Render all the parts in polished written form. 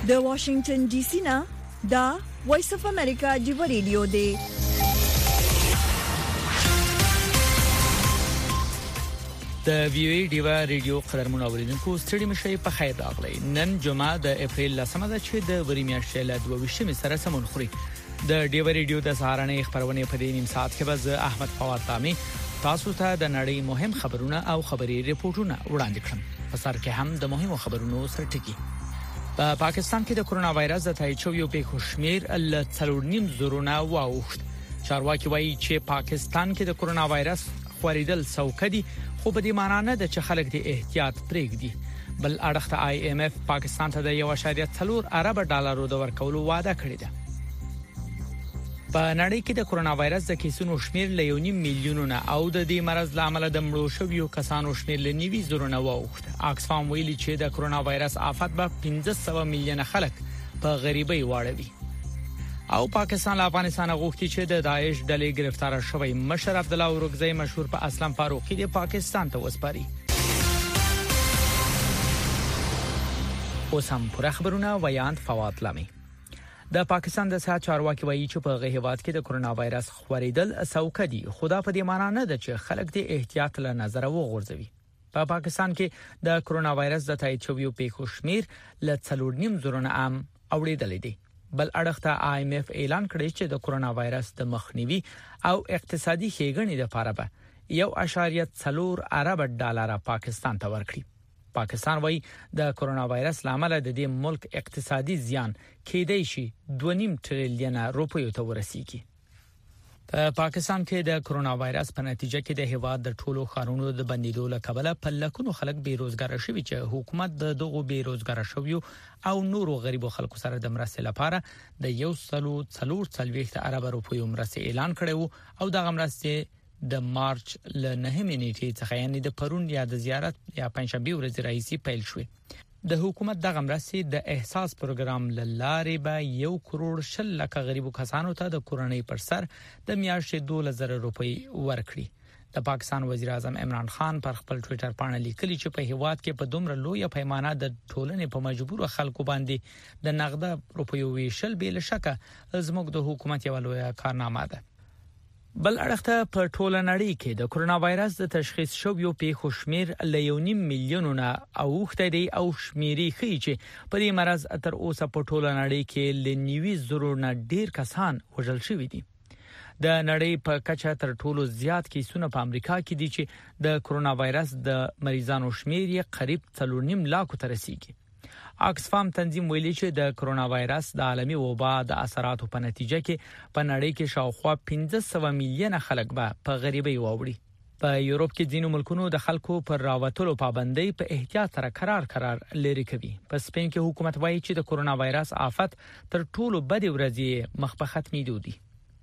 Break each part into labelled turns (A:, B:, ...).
A: د واشنگټن ډي سي نه دا وایس اف امریکا دی ریډیو دی.
B: د ویوی دیوا ریډیو قدرمن اوریدونکو ستړي مشي په خیر راغلی. نن جمعه د اپریل 10 ده چې د وری میاشتې له 22 سره سمون خوري. د دیوا ریډیو د سهارنې خبرونه په دې نیم ساعت کې به احمد فواد تامي تاسو ته د نړۍ مهم خبرونه او خبري ریپورتونه وړاندې کړم. په سر کې هم د مهمو خبرونو سرټکی. په پاکستان کې د کرونا وایرس د تایید شویو پیښو شمیر ل 4.5 زرونه واوښت. چارواکي وایي چې پاکستان کې د کرونا وایرس خورېدل څوکدي، خو په دې معنی نه ده چې خلک د احتیاط پرېږدي. بل اړخ ته IMF پاکستان ته د 1.4 ارب ډالرو د ورکولو وعده کړې ده. په نړۍ کې د کرونا وایرس د کیسونو شمیر له 1.5 میلیون او د دې مرض لامل د مړو شویو کسانو شمیر له 90 زرونه واوښت. اکسفام ویلي چې د کرونا وایرس آفت به 1500 میلیونه خلک په غریبۍ واړوي. او پاکستان له افغانستان غوښتي چې د داعش ډلې گرفتار شوی مشر عبد الله اورګزی مشهور په اسلام فاروقي د پاکستان ته وسپاري. اوس هم پر خبرونه ویاند فواد لامي. د پاکستان د صحت چارواکي وایي چې په هیواد کې د کرونا وایرس خورېدل څوکدي، خدا په دې معنی نه ده چې خلک د احتیاط له نظر وغورځوي. په پاکستان کې د کرونا وایرس د تایید شویو پیښو شمیر ل 4.5 زرونه عام اوریدل دي. بل اړخ ته IMF اعلان کړی چې د کرونا وایرس د مخنیوي او اقتصادي ښېګڼې لپاره به 1.4 ارب ډالر پاکستان ته ورکړي. پاکستان وایي د کرونا وایرس لامل د دې ملک اقتصادي زیان کېدای شي 2.5 ټریلیون روپیو ته ورسیږي. په پاکستان کې د کرونا وایرس په نتیجه کې د هیواد د ټولو خارونو د بندیدو لکبله په لکونو خلک بیروزګار شوي چې حکومت د دغو بیروزګار شویو او نورو غریبو خلکو سره د مرستې لپاره د 1.4 ارب روپیو مرستې اعلان کړو او د مرستې د مارچ ل 9 نیټې څخه یعنی د پرون یا د زیارت یا پنځشنبه ورځ راځي پیل شوې. د حکومت د مرستې د احساس پروګرام لارې به 1 کروڑ 40 لک غریبو کسانو ته د کورنۍ پر سر د میاشتې 2000 روپۍ ورکړي. د پاکستان وزیر اعظم عمران خان پر خپل ټوئیټر باندې لیکلي چې په هیواد کې په دومره لوی پیمانه د ټولنې په مجبور خلکو باندې د نقد روپیو ویشل بل شکه زموږ د حکومت یو لوی کارنامه ده. بل اړخ ته په ټوله نړۍ کې د کرونا وایرس د تشخیص شویو پیښو شمیر له 1.5 میلیونه اوښته دی او شمیرې ښیي چې په دې مرض تر اوسه په ټوله نړۍ کې ل 90 زرونه ډیر کسان وژل شوي دي. د نړۍ په کچه تر ټولو زیات کیسونه په امریکا کې دي چې د کرونا وایرس د مریضانو شمیر یې قریب 3.5 لک ته رسیدي. اکسفام تنظیم ویلي چې د کرونا وایرس د عالمي وبا د اثراتو په نتیجه کې په نړۍ کې شاوخوا 1500 میلیونه خلک به په غریبۍ واوړي. په یورپ کې ځینو ملکونو د خلکو پر راوتلو پابندۍ په احتیاط سره قرار لري کوي. په سپین کې حکومت وایي چې د کرونا وایرس آفت تر ټولو بد ورځې مخ په ختمېدو دي.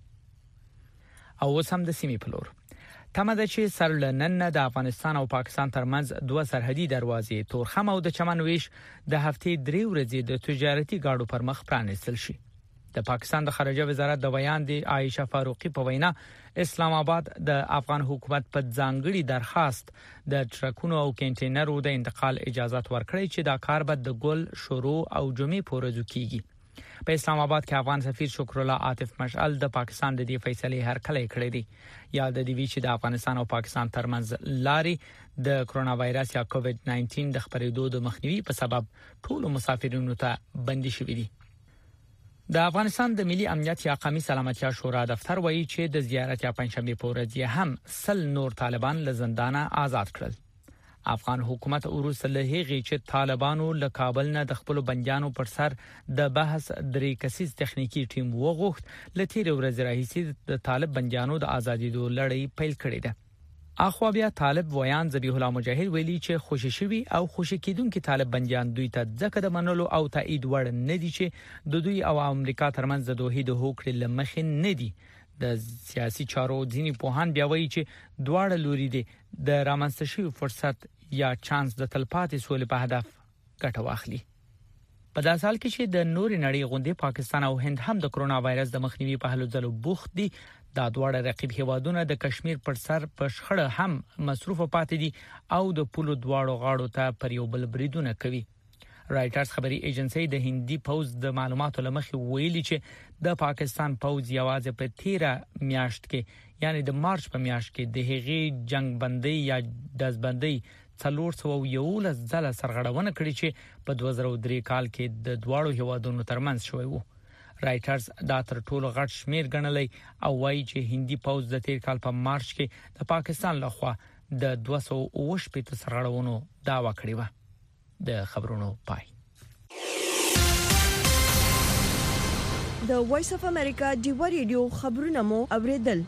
B: او اوس هم د سیمې په لور تمه ده چې سر لنن د افغانستان او پاکستان ترمنځ دوه سرحدي دروازې تورخم او د چمن ویش د هفتې 3 ورځې د تجارتي گاډو پر مخ پرانیستل شي. د پاکستان د خارجه وزارت د بیان دی عائشه فاروقی په وینا اسلام آباد د افغان حکومت په ځانګړي درخواست د ټرکونو او کنټینرونو د انتقال اجازه ورکړي چې دا کار به د ګل شروع او جمعې پورې کیږي. په اسلام آباد کې افغان سفیر شکر الله عاطف مشعل د پاکستان د دې فیصلې هرکلی کړی دی. یا د دې چې د افغانستان او پاکستان ترمنځ لارې د کرونا وایرس یا کووید 19 د خپرېدو د مخنیوي په سبب ټول مسافرینو ته بندي شوې دي. د افغانستان د ملي امنیت یا قومي سلامتیا شورا دفتر وایي چې د زیارت یا پنځشنبه په ورځ هم 100 نور طالبان له زندانه آزاد کړل. افغان حکومت وروسته له هغې چې طالبانو له کابل نه د خپل بنديانو پر سر د بحث درې کسیز تخنیکی ټیم وغوښت له تیر ورځ راهیسې د طالب بنديانو د ازادېدو لړۍ پیل کړې ده. اخوا بیا طالب ویان ذبیح الله مجاهد ویلي چې خوشی شوی او خوشی کیدونکو طالب بنديان دوی ته ځکه د منلو او تایید وړ نه دي چې د دوی او امریکا ترمنځ د دوه د هوکړې لمخې نه دي. د سیاسي چارو ځینی پوهان بیا وایي چې دواړه لوري دي د رامنځته شوی فرصت یا چانس د تلپاتې سولې په هدف ګټه واخلي. په داسې حال کې چې د نوري نړۍ غونډې پاکستان او هند هم د کرونا وایرس د مخنیوي په هلو ځلو بوخت دي. دا دواړه رقیب هیوادونه د کشمیر پر سر په شخړه هم مصروف پاتې دي او د پولو دواړو غاړو ته پر یو بل بریدونه کوي. رائټرز خبري ایجنسی د هندي پوز د معلوماتو لمخې ویلي چې د پاکستان پوز یوازې په 13 میاشت کې یعنی د مارچ په میاشت کې د هغې جنگ بندي یا دزبندي 411 ځله سرغړونه کړې چې په 2003 کال کې د دواړو هیوادونو ترمنځ شوی وو. رائټرز دا تر ټولو غټ شمیر ګڼلی او وایي چې هندي پوز د تیر کال په مارچ کې د پاکستان لخوا د 280 سرغړونو داوا کړې و. د خبرونو پای.
A: د وایس اف امریکا ډیو ریډیو خبرونه مو اوریدل.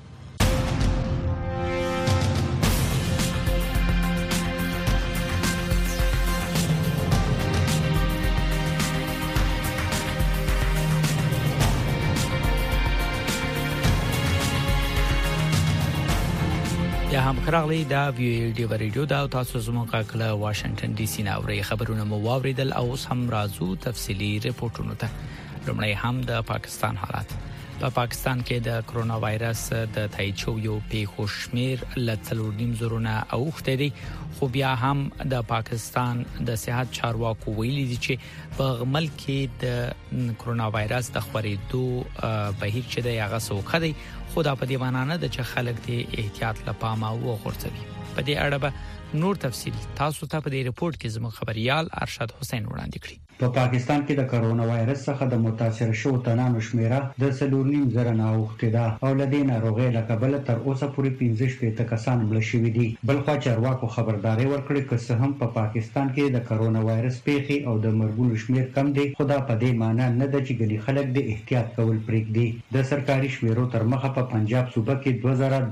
B: یا هم خراغلی دا ویډیو ریډیو دا تاسو زموږه کله واشنگټن ډي سي نه اوري خبرونه مو واوریدل او هم رازو تفصيلي ریپورتونه ته. لومړی هم د پاکستان حالات. په پاکستان کې د کرونا وایرس د تایید یو پیښو شمیر لڅلورنیم زرونه اوخته دي خو بیا هم د پاکستان د صحت چارواکو ویلي دي چې په ملک کې د کرونا وایرس د خورېدو بهیر چې د هغه سوخه دي خو دا په دې معنی نه ده چې خلک د احتیاط لپاره وغورځوي. په دې اړه به نور تفصیل تاسو ته په دې ریپورت کې زموږ خبريال ارشد حسین وړاندې کړی.
C: په پاکستان کې د کرونا وایرس څخه د متاثر شوو تنانو شمیره د 4.5 نه اوخته ده او لدې ناروغي له کبل تر اوسه پورې 15 کسان مړ شوي دي. بلخو چارواکو خبرداري ورکړې چې څه هم په پاکستان کې د کرونا وایرس پیښې او د مرګونو شمیر کم دي خو دا په دې معنی نه ده چې ګڼي خلک د احتیاط کول پرېږدي. د سرکاري شمیرو تر مخه په پنجاب صوبه کې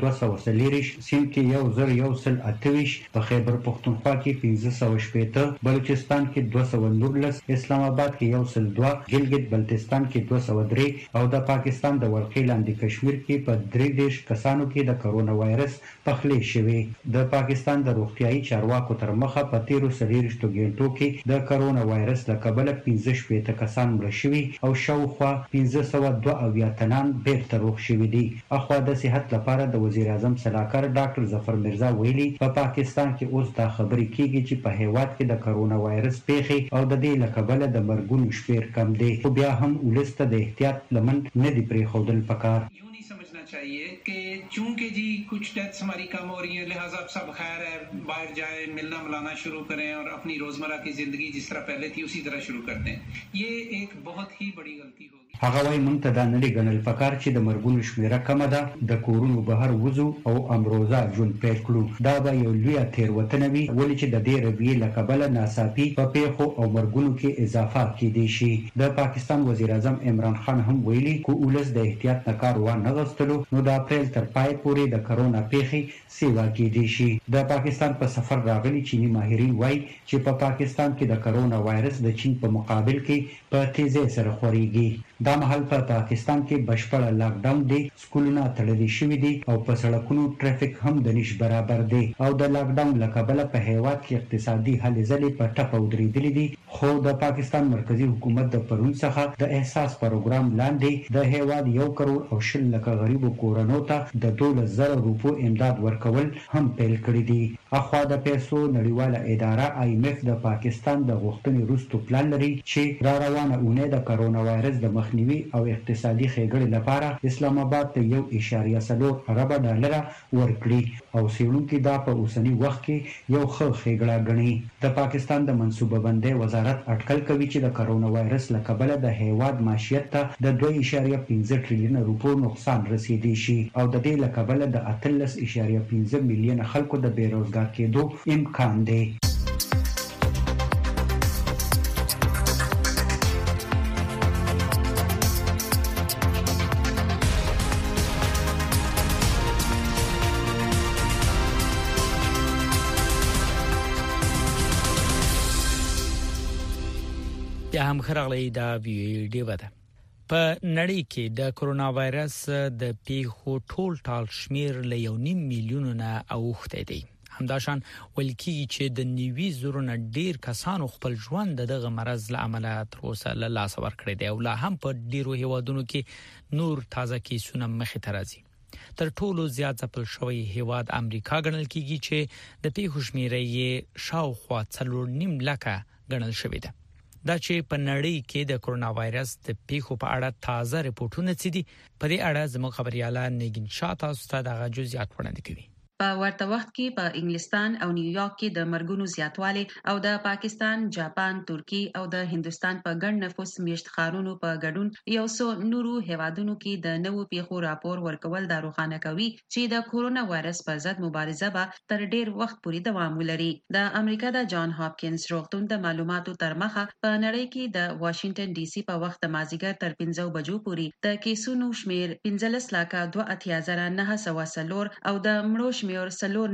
C: 2240 سیند کې 1128 په خیبر پختونخوا کې 1580 بلوچستان کې 219 اسلام آباد کې 102 ګلګت بلتستان کې 203 او د پاکستان د ورقې لاندې کشمیر کې په 3 کسانو کې د کرونا وایرس پخلې شوی. د پاکستان د روغتيایي چارواکو تر مخه په 13 غنټو کې د کرونا وایرس له کبله 15 کسان مړ شوي او شاوخوا 1502 تنان بیرته روغ شوي دي. اخوا د صحت لپاره د وزیر اعظم صلاحکار ډاکټر ظفر مرزا ویلي په پاکستان کې اوس دا خبرې کیږي چې په هیواد کې د کرونا وایرس پیښې او د دې له کبله د مرګونو شمیر کم دی خو بیا هم ولسته د احتیاط لمن نه دی پرېښودل پکار.
D: चाहिए कि चूंकि जी कुछ डेथ्स हमारी कम हो रही हैं लिहाजा सब खैर है बाहर जाए मिलना मिलाना शुरू करें और अपनी रोजमर्रा की जिंदगी जिस तरह पहले थी उसी तरह शुरू करते हैं. ये एक बहुत ही बड़ी गलती होगी.
C: هغه وايي مونږ ته دا نه لري ګڼل پکار چې د مرګونو شمیره کمه ده د کورونو بهر وځو او امروزه ژوند پیل کړو. دا به یو لوی تیروتنه وي ولې چې د دې رویې له کبله ناڅاپي په پیښو او مرګونو کې اضافه کېدی شي. د پاکستان وزیر اعظم عمران خان هم ویلي چې ولس د احتیاط نه کار وانه غوښتلو نو د اپریل تر پای پورې د کرونا پیښې سیوا کېدی شي. د پاکستان په سفر راغلي چینی ماهرین وایي چې په پاکستان کې د کرونا وایرس د چین په مقابل کې په تیزی سره خوريږي. دا مهال په پاکستان کې بشپړ لاک ډاون دی سکولونه تړلي شوي دي او په سړکونو ټریفیک هم د نش برابر دی او د لاک ډاون لکبله په هیواد کې اقتصادي هلې ځلې په ټپه ودرېدلې دي. خو د پاکستان مرکزی حکومت د پرون څخه د احساس پروګرام لاندې د هیواد 1 کروڑ او 10 لک غریبو کورونو ته د 12,000 روپو امداد ورکول هم پیل کړی دي. اخوا د پیسو نړیواله اداره IMF د پاکستان د غوښتنې وروسته پلان لري چې را روانه اونۍ د کرونا وایرس د مخنیوي او اقتصادي ښېګړې لپاره اسلام آباد ته 1.4 ارب ډالر ورکړي او څېړونکي دا په اوسني وخت کې یو ښه ښېګړه ګڼي. د پاکستان د منصوبه بندۍ وزارت اټکل کوي چې د کرونا وایرس له کبله د هیواد معیشت ته د 2.5 ټریلیون روپو نقصان رسیدي شي او د دې له کبله د 18.5 میلیون خلکو د بیروزګار کېدو امکان دی.
B: یا هم خراغلی دا ویډیو ده. په نړۍ کې د کرونا وایرس د پیښو ټول شمیر له 1.5 میلیون نه اوخته دی. همداشان ولکې چې د 90 نه ډیر کسانو خپل ژوند دغه مرز له عمله تر اوسه له لاس ورکړی دی او لا هم په ډیرو هیوادونو کې نور تازه کیسونه مخې ته راځي. تر ټولو زیات ځپل شوی هیواد امریکا ګڼل کیږي چې د پیښو شمیره یې شاوخوا 4.5 لک ګڼل شوی ده. دا چې په نړۍ کې د کرونا وایرس د پیښو په اړه تازه ریپورتونه دي په دې اړه زموږ خبرياله نگین شاه تاسو ته د جزئیات وړاندې کوي.
E: په ورته وخت کې په انګلستان او نیویارک کې د مرګونو زیاتوالی او د پاکستان، جاپان، ترکی او د هندستان په ګڼ نفوس میشت ښارونو په ګډون یو څو نورو هیوادونو کې د نوو پیښو راپور ورکول دا روښانه کوي چې د کورونا وایرس پر ضد مبارزه به تر ډیر وخت پورې دوام ولري. د امریکا د جان هاپکینز روغتون د معلوماتو تر مخه په نړۍ کې د واشنگټن ډي سي په وخت مازیګر تر 15 بجو پورې د کیسونو شمیر 15,82,904 او د مړو شمیر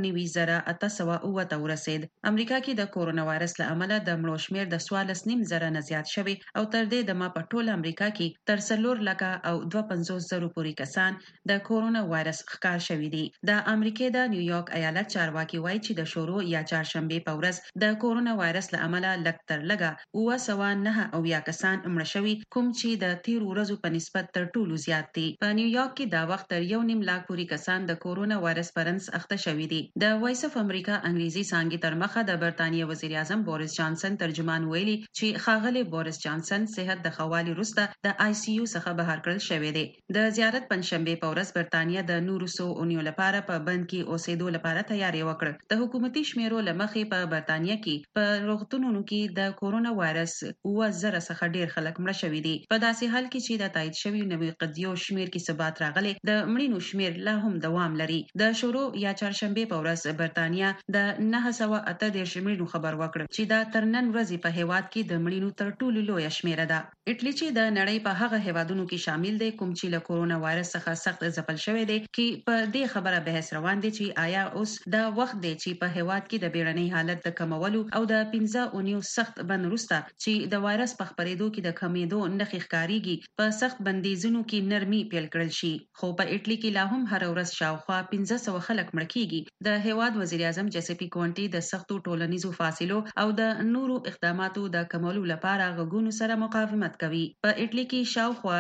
E: 4,9,808 ورسید. امریکا کې د کورونا وایرس له امله د مړو شمیر د 14,000 نه زیات شوی او تر دې دمه په ټول امریکا کې تر 4,52,000 پورې کسان د کورونا وایرس ښکار شوي دي. د امریکا د نیویارک ایالت چارواکي وایي چې د شورو یا چهارشنبه په ورځ د کورونا وایرس له امله لږ تر لږه 909 کسان مړه شوي، کوم چې د 13 ورځو په نسبت تر ټولو زیات دي. په نیویارک کې دا وخت تر 1.5 لاک پورې کسان د کورونا وایرس پرنس اخته شوي دي. د وایس اف امریکا انګریزي څانګې تر مخه د برتانیې وزیر اعظم بوریس جانسن ترجمان ویلي چې ښاغلی بوریس جانسن صحت د خوالي وروسته د آی سی یو څخه بهر کړل شوی دی. د زیارت پنځشنبه په ورځ برتانیې د نورو څو اونیو لپاره په بند کې اوسېدو لپاره تیاری وکړ. د حکومتي شمیرو لمخې په برتانیې کې په روغتونونو کې د کورونا وایرس 9,000 څخه ډیر خلک مړه شوي دي. په داسې حال کې چې د تایید شوی نوي قضیو شمیر کې ثبات راغلی، د مړینو شمیر لا هم دوام لري. د شورو یا چهارشنبه په ورځ برتانیې د 938 مړینو خبر ورکړ چې دا تر نن ورځې په هیواد کې د مړینو تر ټولو لوی شمیره ده. اټلی چې د نړۍ په هغه هیوادونو کې شامل دی کوم چې له کورونا وایرس څخه سخت ځپل شوی دی، کې په دې خبره بحث روان دی چې آیا اوس دا وخت دی چې په هیواد کې د بیړنۍ حالت د کمولو او د 15 اونیو سخت بند وروسته چې د وایرس په خپرېدو کې د کمیدو نښې ښکاریږي په سخت بندیزونو کې نرمي پیل کړل شي. خو په اټلی کې لا هم هر ورځ شاوخوا 1500 خلک مړ کیږي. د هیواد وزیر اعظم جیسپی کونټي د سختو ټولنیزو فاصلو او د نورو اقداماتو د کمولو لپاره غوښتنو سره مقاومت کوي. په اټلی کې شاوخوا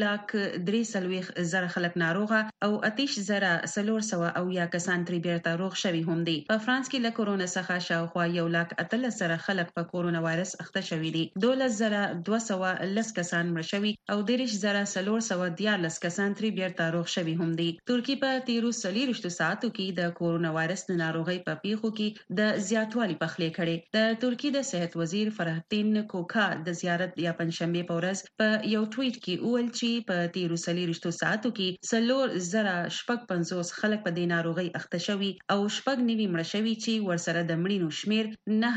E: 1,43,000 خلک ناروغه او 8,400 کسان ترې بیرته روغ شوي هم دي. په فرانس کې له کورونا څخه شاوخوا 1,18,000 خلک په کورونا وایرس اخته شوي دي. 12,210 کسان مړه شوي او 13,414 کسان ترې بیرته روغ شوي هم دي. ترکی په 13 ساعتو کې د کورونا وایرس د ناروغۍ په پیښو کې د زیاتوالي پخلی کړي. د ترکی د صحت وزیر فرحتین کوکا د زیارت یا پنځشنبه په ورځ په یو ټویټ کې وویل چې په 13 ساعتو کې 4,050 خلک په دې ناروغۍ اخته شوي او 9 مړه شوي چې ورسره د مړینو شمیر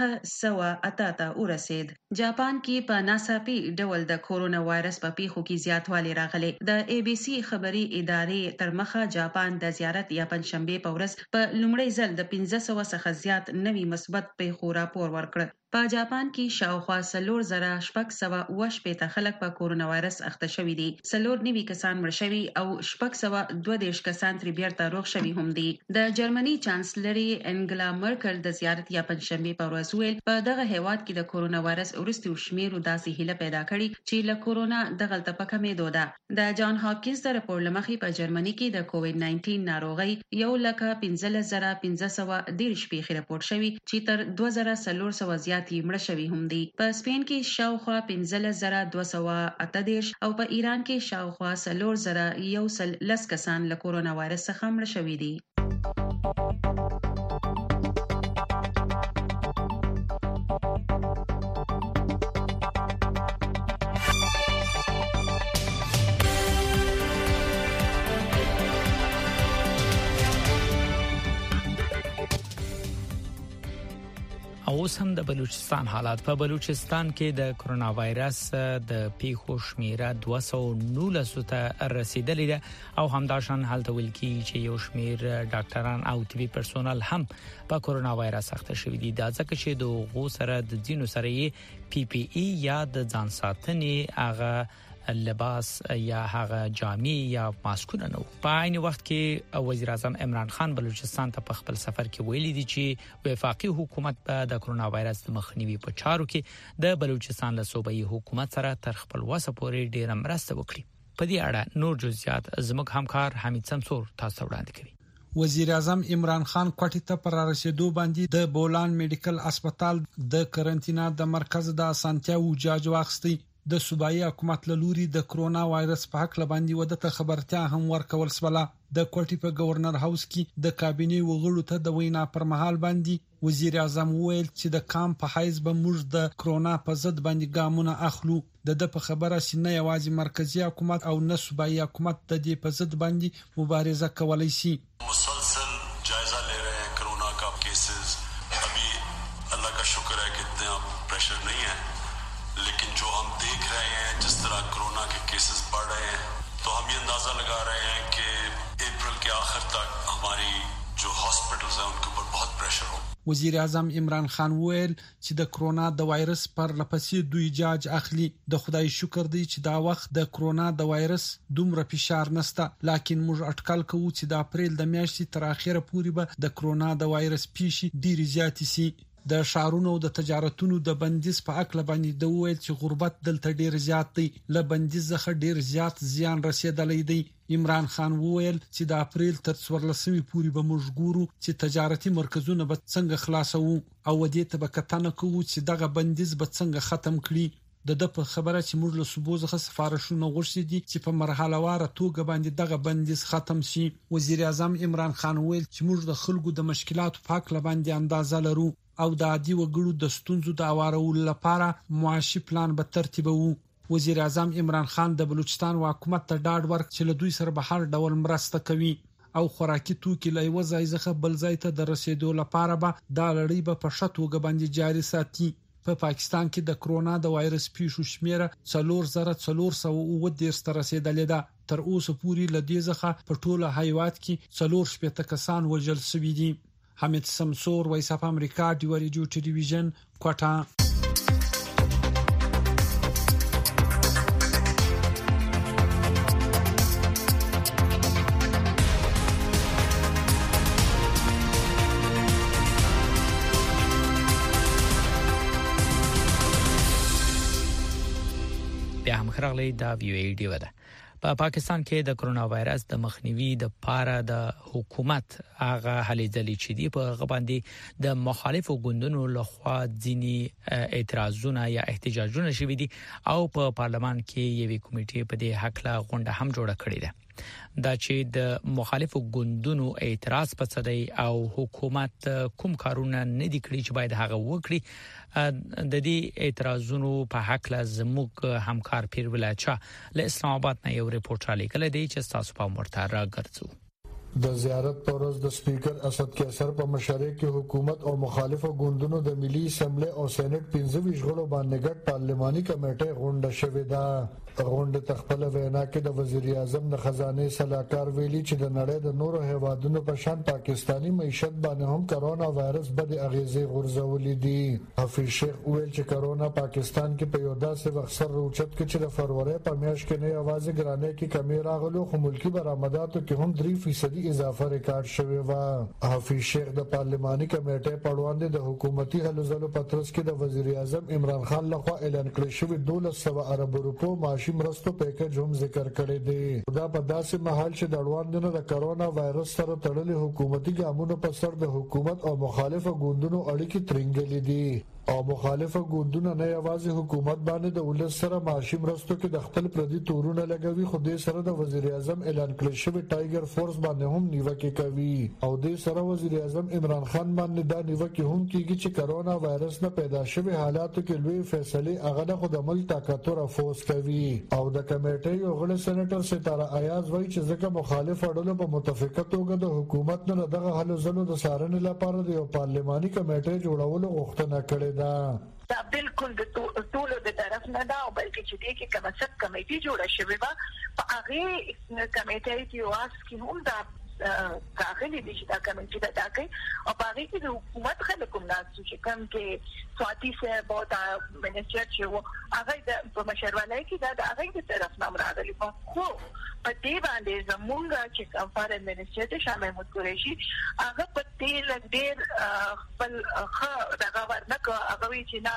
E: 908 ورسید. جاپان کې په ناڅاپي ډول د کورونا وایرس په پیښو کې زیاتوالی راغلی. د ای بي سي خبري ادارې تر مخه جاپان د زیارت یا پنځشنبه په ورځ په لومړي ځل د 1500 څخه زیات نوي مثبت پیښو راپور ورکړ. په جاپان کې شاوخوا 4,618 خلک په کورونا وایرس اخته شوي دي. 490 کسان مړه شوي او 622 کسان ترې بیرته روغ شوي هم دي. د جرمني چانسلري انګلا مرکل د زیارت یا پنځشنبه په ورځ ویل په دغه هیواد کې د کورونا وایرس وروستي شمیرو داسې هیله پیدا کړې چې له کورونا دغلته په کمېدو ده. د جان هاپکینز د راپور لمخې په جرمني کې د کووډ 19 ناروغي 1,15,410 پیښې راپور شوي چې تر 2,400 زیات مړه شوي هم دي. په سپین کې شاوخوا 15,218 او په ایران کې شاوخوا 4,110 کسان له کورونا وایرس څخه مړه شوي دي.
B: اوس هم د بلوچستان حالات. په بلوچستان کې د کرونا وایرس د پیښو شمیره 219 ته رسیدلې ده او همداشان حالت ویل کی چې یو شمیر ډاکټران او طبي پرسونل هم په کرونا وایرس اخته شوي دي. دا ځکه چې د غو سره د ځینو سره یې پی پی ای یا د ځان ساتنې هغه لباس یا هغه جامې یا ماسکونه نو. په عین وخت کې وزیر اعظم عمران خان بلوچستان ته په خپل سفر کې ویلي دي چې وفاقي حکومت په د کرونا وایرس د مخنیوي په چارو کې د بلوچستان له صوبایي حکومت سره تر خپل وسه پورې ډېر مرسته وکړي. په دې اړه نور جزئیات زموږ همکار حمید سمسور تاسو وړاندې کوي.
F: وزیر اعظم عمران خان کوټې ته پر رسیدو باندې د بولان میډیکل هسپتال د کرنټینا د مرکز د اسانتیاو جاج واخستي. د صوبایي حکومت له لوري د کرونا وایرس په حق لباندې ودته خبرتیا هم ورکول سوله. د کوټې په گورنر هاوس کې د کابینې وغړو ته د وینا پر مهال باندې وزیر اعظم وویل چې د کام په حیث به موږ د کرونا په ضد باندې ګامونه اخلو. د په خبره سینه یوازې مرکزی حکومت او نه صوبایي حکومت د دې په ضد باندې مبارزه کولای شي.
G: مسلسل जायजा ले रहे हैं कोरोना का केसेस. अभी अल्लाह का शुक्र है कि इतना प्रेशर नहीं है, लेकिन जो हम देख रहे हैं जिस तरह कोरोना के केसेस बढ़ रहे हैं, तो हम ये अंदाजा लगा रहे हैं कि अप्रैल के आखिर तक हमारी जो हॉस्पिटल्स हैं उनके ऊपर बहुत प्रेशर हो.
F: وزیر اعظم عمران خان وویل چې د کرونا د وایرس پر لپسې دوی جاج اخلي. د خدای شکر دی چې دا وخت د کرونا د وایرس دومره فشار نشته، لکه موږ اټکل کوو چې د اپریل د میاشتې تر اخره پورې به د کرونا د وایرس پیښې ډېر زیات شي. د شهرونو د تجارتونو د بندیز په اړه باندې د ویل چې غربت دلته ډیر زیات دی، ل بندیز څخه ډیر زیات زیان رسیدلی دی. عمران خان وویل چې د اپریل تر 14 پورې به موږ ګورو چې تجارتي مرکزونه به څنګه خلاصو او دې ته به کتنه کوو چې دغه بندیز به څنګه ختم کړي. د په خبره چې موږ له صوبو څخه سفارښونه غوښتي دي چې په مرحله واره توګه باندې دغه بندیز ختم شي. وزیر اعظم عمران خان وویل چې موږ د خلکو د مشکلاتو په اړه باندې اندازه لرو او د عادي وګړو د ستونزو د اوارولو لپاره معاشي پلان به ترتیبوو. وزیر اعظم عمران خان د بلوچستان حکومت ته ډاډ ورکړ چې له دوی سره به هر ډول مرسته کوي او خوراکي توکي له یو ځای څخه بل ځای ته د رسیدو لپاره به دا لړۍ به په ښه توګه باندې جاري ساتي. په پاکستان کې د کرونا د وایرس پیښو شمیره 4430 ته رسیدلې ده. تر اوسه پورې له دې څخه په ټوله هیواد کې 480 کسان وژل شوي دي. حمید سمسور، وایس اف امریکا، ډیو ریډیو ټلویزیون، کوټه.
B: بیا هم خراغلی دا ویو ډیو ده. په پاکستان کې د کرونا وایرس د مخنیوي د پاره د حکومت هغه هلې ځلې چې دی په غباندې د مخالفو ګوندونو لخوا ځینی اعتراضونه یا احتجاجونه شوي دي او په پارلمان کې یوې کمیټې په دې حق لا غونډه هم جوړه کړې ده. دا چې د مخالفو ګوندونو اعتراض پڅدي او حکومت کوم کارونه نه دي کړی چې باید هغه وکړي. د دې اعتراضونو په حق لازم همکار پیر ولاچا له اسلام آباد نه یو ریپورت را لیکل دی چې تاسو په مرته راګرځو.
H: د زیارت پر ورځ د سپیکر اسد کیسر په مشرۍ کې حکومت او مخالفو ګوندونو د ملي اسمبلی او سېنات 15 غړو باندې ګډ پارلماني کمیټه غونډه شوې ده. غونډه تخپل وینا کې د وزیر اعظم د خزانه صلاحکار ویلي چې د نړۍ د نورو هیوادونو په شان پاکستانی معیشت باندې هم کرونا وایرس بد اغیزې غورځولې دي. حفیظ شیخ ویل چې کرونا پاکستان کې په یو داسې وخت سره روچت کې چې د فروری په میاشت کې نه یوازې ګرانۍ کې کمی راغلو خو ملکی برآمداتو کې هم 3% اضافه ریکارډ شوی و. حفیظ شیخ د پارلماني کمیټې په وړاندې د حکومتي هلو ځلو پترس کې د وزیر اعظم عمران خان لخوا اعلان کړی شوی 1200 ارب روپو معاشي مرستو پیکج هم ذکر کړی دی. دا په داسې مهال چې د وړاندې د کرونا وایرس سره تړلې حکومتي ګامونو په سر د حکومت او مخالفو ګوندونو اړیکې ترنګلې دي او مخالفه ګوندونه نه یوازې حکومت باندې د ولس سره معاشي مرستو کې د خپل پردي تورونه لګوي خو د سره د وزیر اعظم اعلان کړی شوی ټایګر فورس باندې هم نیوکه کوي او د سره وزیر اعظم عمران خان باندې دا نیوکه هم کوي چې کرونا وایرس نه پیدا شوی حالاتو کې لوی فیصله هغه د خدمت طاقتور افوز کوي او د کمیټې یو غړي سېنیټر ستاره ایاز وایي چې ځکه مخالف اړولو په متفقه توګه د حکومت نه دغه حل زلو د سارنې لپاره د یو پارلماني کمیټې جوړولو غوښتنه کړې ده.
I: دا بالکل د ټولو د طرف نه دا او بلکې چې دې کې کومه څه کمیټې جوړه شوې و په هغه کمیټې کې واس کې هم دا کاغلی دي چې دا کمیټې دا کوي او په هغه کې د حکومت خلک هم ناس چې کوم کې سواتی صاحب او دا منیسټر چې هغه په مشرولای کې دا هغه د طرف نه راغلي خو په دې باندې زمونږ چې کمپاره منیسټر شامل متورشي هغه په دې لږ ډېر خپل دغه ورنکه هغه وی چې نه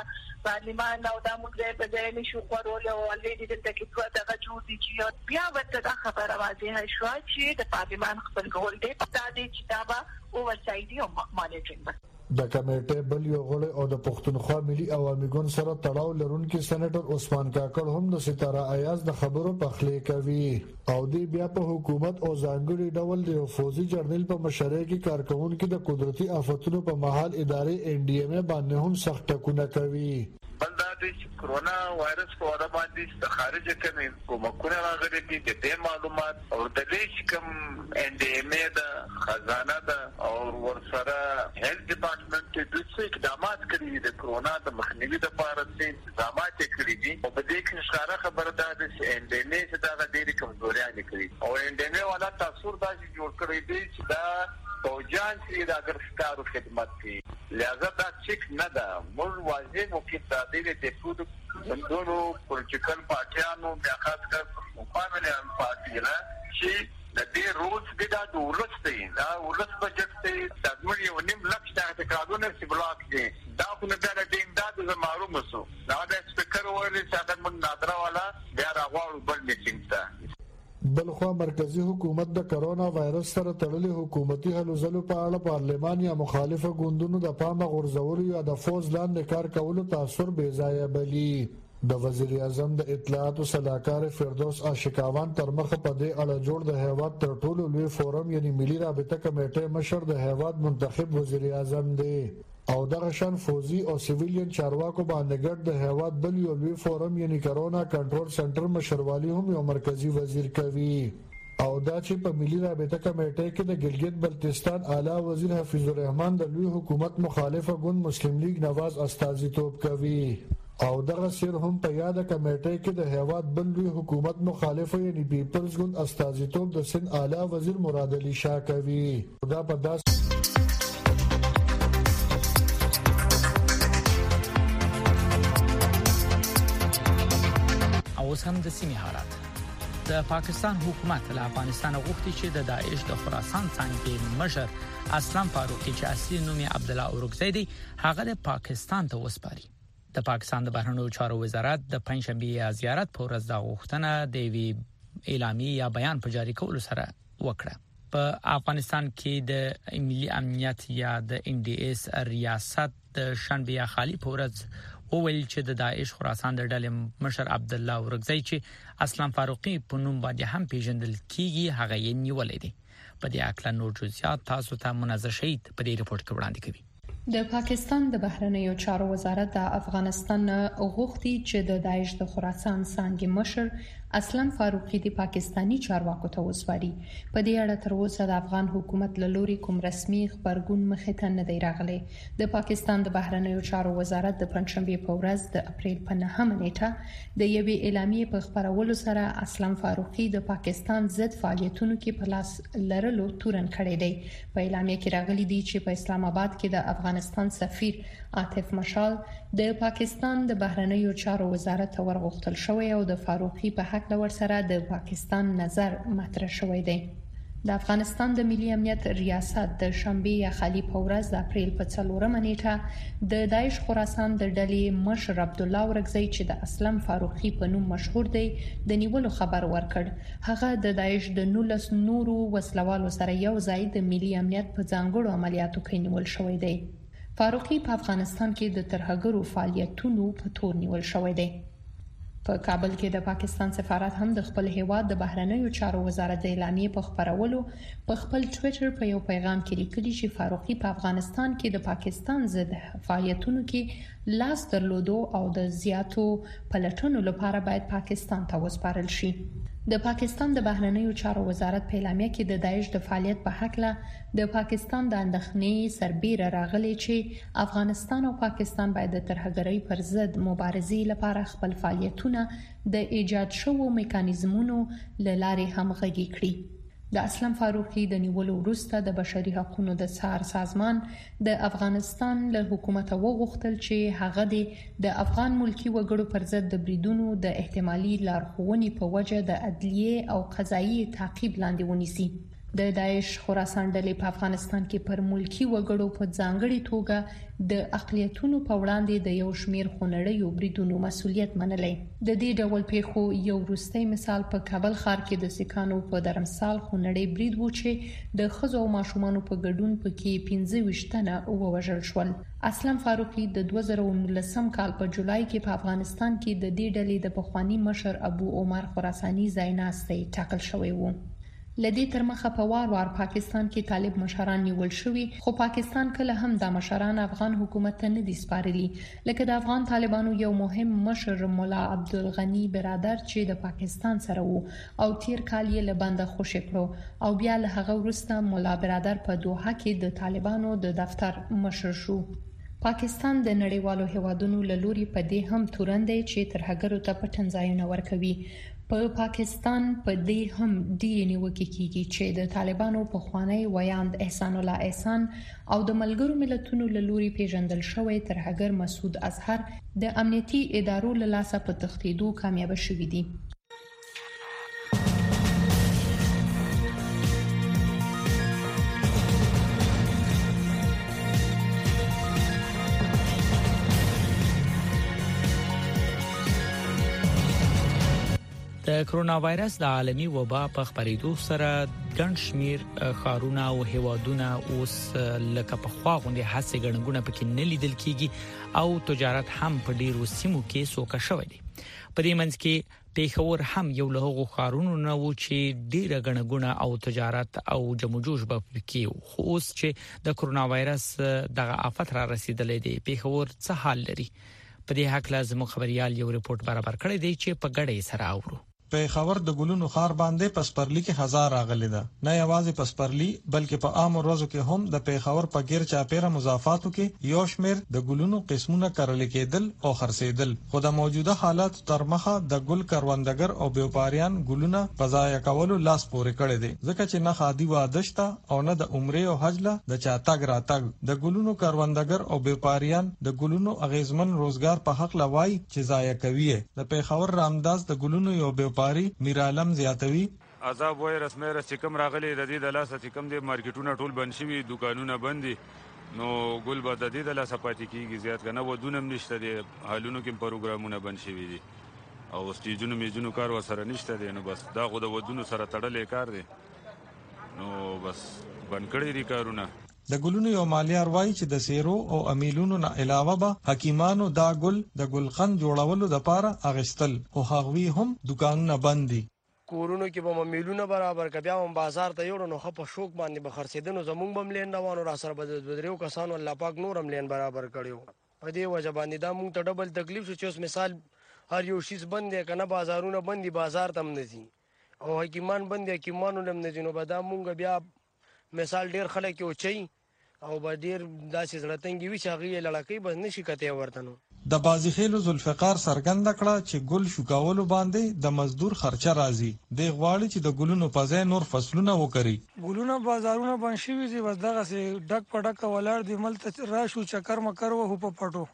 I: پارلیمان او د موږ په ځای نشو خورول او ولې د تکلیف دغه جوړ دي چې بیا ورته دا خبره واضحه شو چې د پارلیمان خپل ګول دی په دې چې دا به اوورسایت او مانیټرینګ
H: د کمیټې بل یو غړی او د پښتونخوا ملي عوامي ګوند سره تړاو لرونکي سېنیټر عثمان کاکړ هم د ستاره ایاز د خبرو پخلی کوي او دی بیا په حکومت او ځانګړي ډول د فوزي جرنیل په مشرۍ کې کارکونکو د قدرتي آفتونو په محل ادارې ان ډي ام باندې هم سخت ټکونه کوي.
J: بلدا د کرونا وایرس په اړه باندې د خارجه کومې کومکونه راغلي دي د معلومات او د دې کوم ان ډي ام د خزانه ده او ورسره هیلث ډپارټمنټ د څه اقدامات کړي د کرونا د مخنیوي لپاره څه اقدامات کړي دي او په دې کې ښکاره خبره ده چې ان ډي ام څخه د ډېری کمزوريان کړي او ان ډي ام ولا تاثیر داسې جوړ کړی دی چې دا فوجان چې د اګرستارو خدمت کوي لہذا دا چیک نه ده موږ واضح موقف تعدیل د فود بندونو پولیټیکل پارټیانو بیا خاص کر مقابله پارټیانو چې د دې روز د ولستي دا ولست بجټ ته تضمین یو نیم لک ته کارونه چې بلاک دي دا خو نه ده د امداد د معلومه سو دا د سپیکر ویل چې دا موږ نادره والا بیا راغواړو بل میټینګ ته.
H: بلخوا مرکزی حکومت د کرونا وایرس سره تړلې حکومتي هلو ځلو په اړه پارلمان یا مخالفه ګوندونو د پامه غورځولو یا د فوز لاندې کار کولو تاثیر بې ځایه بلی. د وزیر اعظم د اطلاعات او صلاحکار فردوس عاشقاوان تر مخه په دې اړه جوړ د هیواد تر ټولو لوی فورم یعنی ملي رابطه کمیټه مشر د هیواد منتخب وزیر اعظم دی او دغه شان فوزي او سیویلین چارواکو باندې ګډ د هیواد بل یو لوی فورم یعنی کرونا کنټرول سنټر مشروالی هم یو مرکزی وزیر کوي او دا چې په ملي رابطه کمیټه کې د ګلګت بلتستان اعلی وزیر حفیظ الرحمن د لوی حکومت مخالفه ګوند مسلم لیگ نواز استازیتوب کوي او دغه سیر هم په یاد کمیټه کې د هیواد بل لوی حکومت مخالفه یعنی پیپلز ګوند استازیتوب د سن اعلی وزیر مراد علي شاه کوي. دا په داس
B: اوس هم د سیمې حالات. د پاکستان حکومت له افغانستان غوښتي چې د داعش د خراسان څنګه مشر اسلام فاروقي چې اصلي نوم یې عبدالله اورکزی دی هغه د پاکستان ته وسپاري. د پاکستان د بهرنیو چارو وزارت د پنځشنبه زیارت په ورځ د غوښتنه د وی اعلامیه یا بیان په جاری کولو سره وکړه. په افغانستان کې د ملي امنیت یا د ان ډي اس ریاست د شنبه خالی په ورځ وویل چې د داعش خراسان د ډلې مشر عبدالله اورکزی چې اسلام فاروقي په نوم باندې هم پیژندل کیږي هغه یې نیولې دي. په دې اړه نور جزئیات تاسو ته منظر شهید په دې ریپورت کې وړاندې کوي.
K: د پاکستان د بهرنیو چارو وزارت د افغانستان غوښتي چې د داعش د خراسان څنګه مشر اسلام فاروقي د پاکستانی چارواکو ته وسپاري. په دې اړه تر اوسه د افغان حکومت له لوري کوم رسمي خبرګون مخې ته نه دی راغلی. د پاکستان د بهرنیو چارو وزارت د پنځشنبه په ورځ د اپریل په 9 نیټه د یوې اعلامیې په خبرولو سره اسلام فاروقي د پاکستان ضد فعالیتونو کې په لاس لرلو تورن کړی دی. په اعلامیه کې راغلي دي چې په اسلام آباد کې د افغانستان سفیر عاطف مشال د پاکستان د بهرنیو چارو وزارت ته ورغوښتل شوی او د فاروقي په حق لور سره د پاکستان نظر مطرح شوی دی. د افغانستان د ملي امنیت ریاست د شنبه یا خالی په ورځ د اپریل په 4 نیټه د داعش خراسان د ډلې مشر عبدالله اورکزی چې د اسلام فاروقي په نوم مشهور دی د نیولو خبر ورکړ. هغه د داعش د 19 نورو وسلوالو سره یو ځای د ملي امنیت په ځانګړو عملیاتو کې نیول شوی دی. فاروقي په افغانستان کې د ترهګرو فعالیتونو په تور نیول شوی دی. په کابل کې د پاکستان سفارت هم د خپل هیواد د بهرنیو چارو وزارت د اعلامیې په خبرولو په خپل ټوئیټر په یو پیغام کې لیکلي چې فاروقي په افغانستان کې د پاکستان ضد فعالیتونو کې لاس درلودو او د زیاتو پلټنو لپاره باید پاکستان ته وسپارل شي. د پاکستان د بهرنیو چارو وزارت په اعلامیه کې د داعش د فعالیت په حق له د پاکستان د اندېښنې سربېره راغلي چې افغانستان او پاکستان باید د ترهګرۍ پر ضد مبارزې لپاره خپل فعالیتونه د ایجاد شوو میکانیزمونو له لارې همغږي کړي. د اسلام فاروقي د نیولو وروسته د بشري حقوقو د څار سازمان د افغانستان له حکومت وغوښتل چې هغه د افغان ملکی وګړو پر ضد د بریدونو د احتمالي لارښوونې په وجه د عدلیه او قضایي تعقیب لاندې ونیسي. د داعش خراسان ډلې په افغانستان کې پر ملکی وګړو په ځانګړي توګه د اقلیتونو په وړاندې د یو شمیر خونړیو بریدونو مسؤلیت منلې. د دې ډول پیښو یو وروستی مثال په کابل ښار کې د سکانو په درمسال خونړی برید و چې د ښځو او ماشومانو په ګډون پکې 15 تنه ووژل شول. اسلم فاروقي د 2019 کال په جولای کې په افغانستان کې د دې ډلې د پخوانی مشر ابو عمر خراساني ځایناستی ټاکل شوی و. لدې تر مخه په وار پاکستان کې طالب مشران نیول شوي، خو پاکستان کله هم د مشران افغان حکومت ته نه دي سپارلي. لکه د افغان طالبانو یو مهم مشر مولا عبدالغنی برادر چې د پاکستان سره وو او تیر کال یې له بنده خوشی کړو او بیا له هغه وروسته مولا برادر په دوحه کې د طالبانو د دفتر مشر شو. پاکستان د نړیوالو هیوادونو له لوري په دې هم تورن دی چې ترهګرو ته پټن ځایونه ورکوي. په پاکستان په دې هم ډېرې نیوکې کیږي چې د طالبانو پخوانی ویاند احسان الله احسان او د ملګرو ملتونو له لوري پیژندل شوی ترهګر مسعود اظهر د امنیتي ادارو له لاسه په تښتېدو کامیاب شوي دي.
B: د کرونا وایرس د عالمي وبا په خبرېدو سره ګڼ شمیر ښارونه او هیوادونه اوس لکه په خوا غونډې هڅې ګڼګونه پکې نه لیدل کیږي او تجارت هم په ډیرو سیمو کې سوکه شوې دي. په دې منځ کې پیښور هم یو له هغو ښارونو نه و چې ډیره ګڼګونه او تجارت او جموجوش به پکې خو اوس چې د کرونا وایرس دغه آفت را رسیدلې دی، پیښور څه حال لري؟ په دې حق لازم خبريال یو ریپورت برابر کړی دی چې په ګډه سره اورو.
L: پیښور د ګلونو خار باندې پسپرلی کې هزار راغلي ده. نه یوازې پسپرلی بلکې په عام ورځو کې هم د پیښور په غیر چاپیره مضافاتو کې یو شمیر د ګلونو قسمونه کرل کېدل او خرڅېدل. خو د موجوده حالات تر مخه د ګل کروندګر او بیوپاریان ګلونه په ځای کولو لاس پورې کړي دي، ځکه چې نه خادي وادشته او نه د عمره او حج له د چاتګ راتګ. د ګلونو کروندګر او بیوپاریان د ګلونو اغیزمن روزګار په حق لوي چې ضایع کوي. د پیښور رامداز د ګلونو یو بیوپاری میرالم زیاتوي.
M: عذاب وایرس مېرس چې کوم راغلي د دې د لاسه چې کوم د مارکیټونه ټول بند شوي، دکانونه بند دي، نو ګل به د دې د لاسه پاتې کیږي زیات کنه. ودونه هم نشته دي، حالونو کې پروګرامونه بند شوي دي او سټیجونو میجونو کار وسره نشته دي. نو بس دا خو د ودونو سره تړلې کار دی، نو بس بند کړی دي کارونه.
L: د ګلونو یو مالیار وایي چې د سیرو او امیلونو نه علاوه به حکیمانو دا ګل د ګلخن جوړولو لپاره اغستل او هغوی هم دکانونه بند دي.
N: کورونو کې به امیلونه برابر ک بیا هم بازار ته یوړو نو خپ شوق باندې به خرڅیدنو زمونږ بم لین روانو را سره به درېو کسانو الله پاک نورم لین برابر کړیو. په دې وجه باندې دا مونږ ته ډبل تکلیف شو چې اوس مثال هر یو شیز بند دی کنه، بازارونه بند دي، بازار تم نه دي او حکیمان بند دي، حکیمانو لم نه دي. نو به دا مونږ بیا مثال ډیر خلک یو چي او به ډیر داسې زړتنګي وي چې هغه لړکې به نشي کته ورتنو.
L: د بازیخیلو ذوالفقار څرګنده کړه چې ګل شوکاولو باندې د مزدور خرچه راځي. د غواړي چې د ګلونو په ځای نور فصلونه وکړي.
O: ګلونه بازارونه باندې شوي دي، بس دغه سي ډک پډک ولر دي، ملته راشو چکر مکر وو په پټو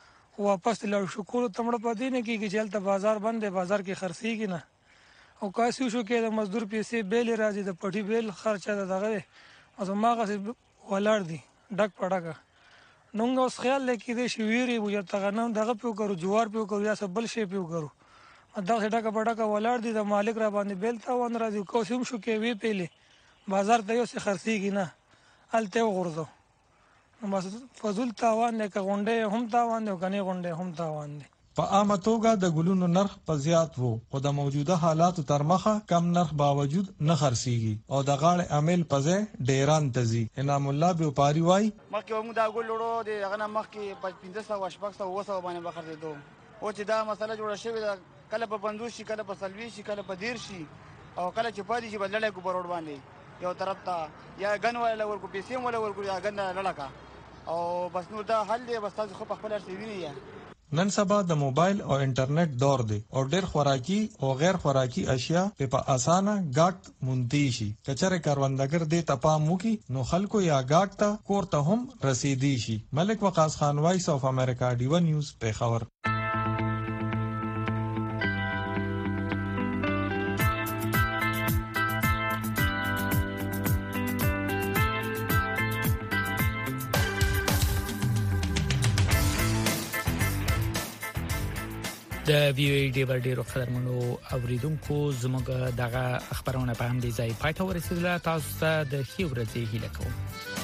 O: واپس لاړ شو. کول تمړه پدې نه کیږي چې الته بازار بند دی، بازار کې خرڅيږي نه او کاسي شو کې د مزدور پیسې بیل راځي، د پټي بیل خرچه دغه او ماغه ولر دي ډک پډک. نونګ اوس خیال لکه دې شویری و یا تغنم دغه پیو کرو، جوار پیو کرو یا سبل شی پیو کرو، دغه ډکه پډکه ولر دي، د مالک را باندې بیل تا ون راځي کوسم شو کې وی پیلې بازار ته یو څه خرڅيږي نه الته وغورځو. نو بس فضل تاوان نه کغونډه هم تاوان نه کني غونډه هم تاوان دي.
L: په عامه توګه د ګلونو نرخ په زیات وو، خو د موجوده حالاتو تر مخه کم نرخ باوجود نه خرڅيږي او د غاړې عمل په ځای ډیران تزي. انعام الله بیوپاری وای
P: مخکې موږ دا ګل وړو د هغه مخکې 1500 شپږ 200 باندې بخښ دي او چې دا مسله جوړه شوې ده کله په 50 شي، کله په 30 شي، کله په 10 شي او کله چې پاتې شي بدلړې کو پروړ باندې یو طرف ته یا غن ولا ورکو پیسې ولا ورکو یا غن لړکا او بس نو دا حل دی. بس تاسو خو په خپل ارسوینه یا
L: نن سبا د موبایل او انټرنیټ دور دی او ډېر خوراکي او غیر خوراکي اشیاء په اسانه گاګ مونتی شي. کچره کاروندګر دې تپام وکي نو خلکو یا گاګ ته کور ته هم رسیدي شي. ملک وقاص خان وایس اف امریکا ډیو نیوز پیښور.
B: د وی ای ډیو قدرمنو اوریدونکو زموږ دغه خبرونه په هم دي ځای پاتې ورسېدل. تاسو ته د ښه ورځې هیله کوم.